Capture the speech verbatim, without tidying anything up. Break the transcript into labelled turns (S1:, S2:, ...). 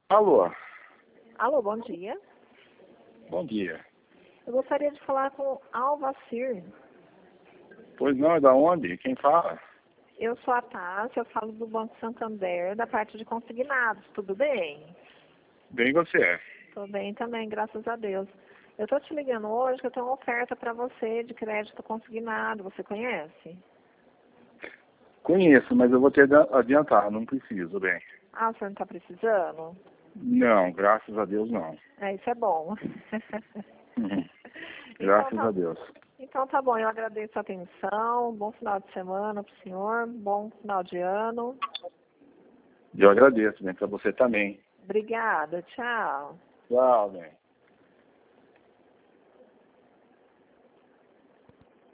S1: Alô,
S2: Alô, bom dia.
S1: bom dia.
S2: Eu gostaria de falar com Alvacir.
S1: Pois não, é da onde? Quem fala?
S2: Eu sou a Tássia, eu falo do Banco Santander, da parte de consignados. Tudo bem?
S1: Bem você.
S2: Tô bem também, graças a Deus. Eu tô te ligando hoje que eu tenho uma oferta para você de crédito consignado. Você conhece?
S1: Conheço, mas eu vou ter que adiantar, não preciso, bem.
S2: Ah, você não tá precisando?
S1: Não, graças a Deus não.
S2: É, isso é bom.
S1: Uhum.
S2: Então
S1: Graças a
S2: tá,
S1: Deus.
S2: então tá bom, eu agradeço a atenção. Bom final de semana pro senhor. Bom final de ano.
S1: Eu agradeço, bem, para você também.
S2: Obrigada, tchau.
S1: Tchau, bem.